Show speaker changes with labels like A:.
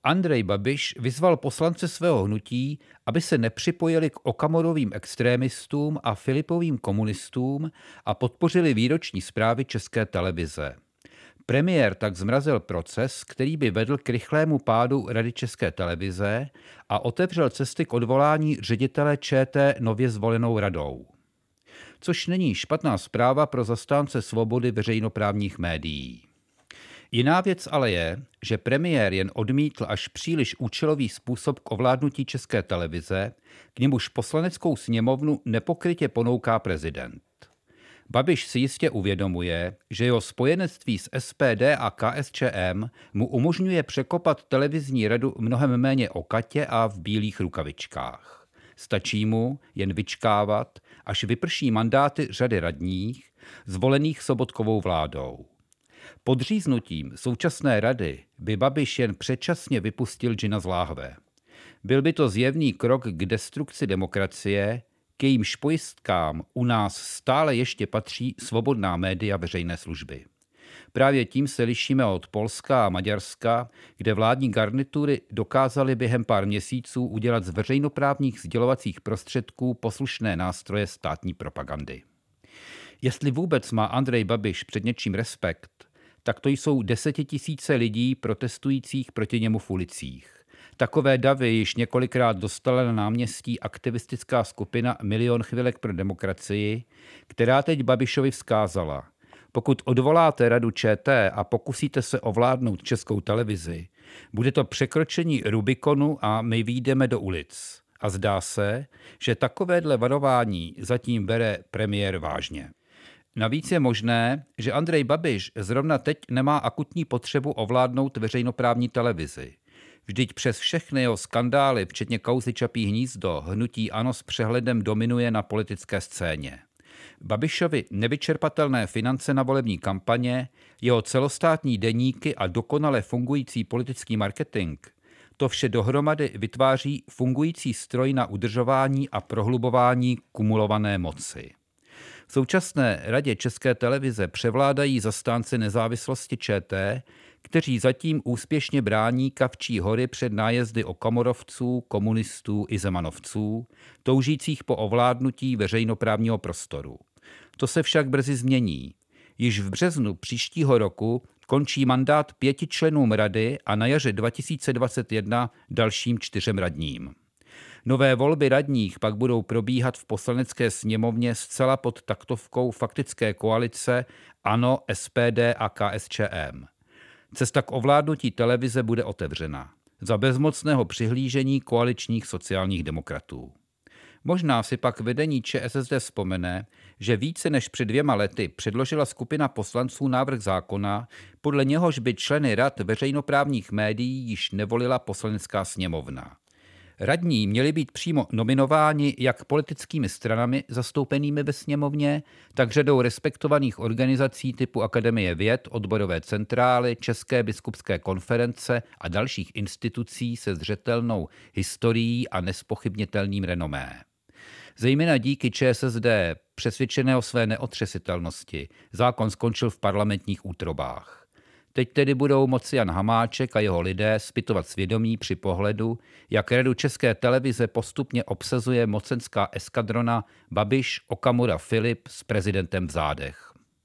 A: Andrej Babiš vyzval poslance svého hnutí, aby se nepřipojili k Okamurovým extrémistům a Filipovým komunistům a podpořili výroční zprávy České televize. Premiér tak zmrazil proces, který by vedl k rychlému pádu Rady České televize a otevřel cesty k odvolání ředitele ČT nově zvolenou radou. Což není špatná zpráva pro zastánce svobody veřejnoprávních médií. Jiná věc ale je, že premiér jen odmítl až příliš účelový způsob k ovládnutí České televize, k němuž Poslaneckou sněmovnu nepokrytě ponouká prezident. Babiš si jistě uvědomuje, že jeho spojenectví s SPD a KSČM mu umožňuje překopat televizní radu mnohem méně okatě a v bílých rukavičkách. Stačí mu jen vyčkávat, až vyprší mandáty řady radních, zvolených Sobotkovou vládou. Podříznutím současné rady by Babiš jen předčasně vypustil džina z láhve. Byl by to zjevný krok k destrukci demokracie, k jejímž pojistkám u nás stále ještě patří svobodná média veřejné služby. Právě tím se lišíme od Polska a Maďarska, kde vládní garnitury dokázaly během pár měsíců udělat z veřejnoprávních sdělovacích prostředků poslušné nástroje státní propagandy. Jestli vůbec má Andrej Babiš před něčím respekt, tak to jsou desetitisíce lidí protestujících proti němu v ulicích. Takové davy již několikrát dostala na náměstí aktivistická skupina Milion chvilek pro demokracii, která teď Babišovi vzkázala: pokud odvoláte Radu ČT a pokusíte se ovládnout Českou televizi, bude to překročení Rubikonu a my vyjdeme do ulic. A zdá se, že takovéhle varování zatím bere premiér vážně. Navíc je možné, že Andrej Babiš zrovna teď nemá akutní potřebu ovládnout veřejnoprávní televizi. Vždyť přes všechny jeho skandály, včetně kauzy Čapí hnízdo, hnutí ANO s přehledem dominuje na politické scéně. Babišovi nevyčerpatelné finance na volební kampaně, jeho celostátní deníky a dokonale fungující politický marketing, to vše dohromady vytváří fungující stroj na udržování a prohlubování kumulované moci. V současné radě České televize převládají zastánci nezávislosti ČT, kteří zatím úspěšně brání Kavčí hory před nájezdy okamurovců, komunistů i zemanovců, toužících po ovládnutí veřejnoprávního prostoru. To se však brzy změní. Již v březnu příštího roku končí mandát 5 členům rady a na jaře 2021 dalším 4 radním. Nové volby radních pak budou probíhat v Poslanecké sněmovně zcela pod taktovkou faktické koalice ANO, SPD a KSČM. Cesta k ovládnutí televize bude otevřena za bezmocného přihlížení koaličních sociálních demokratů. Možná si pak vedení ČSSD vzpomene, že více než před 2 lety předložila skupina poslanců návrh zákona, podle něhož by členy rad veřejnoprávních médií již nevolila Poslanecká sněmovna. Radní měli být přímo nominováni jak politickými stranami zastoupenými ve sněmovně, tak řadou respektovaných organizací typu Akademie věd, odborové centrály, České biskupské konference a dalších institucí se zřetelnou historií a nespochybnitelným renomé. Zejména díky ČSSD, přesvědčené o své neotřesitelnosti, zákon skončil v parlamentních útrobách. Teď tedy budou moci Jan Hamáček a jeho lidé zpytovat svědomí při pohledu, jak Radu České televize postupně obsazuje mocenská eskadrona Babiš, Okamura, Filip s prezidentem v zádech.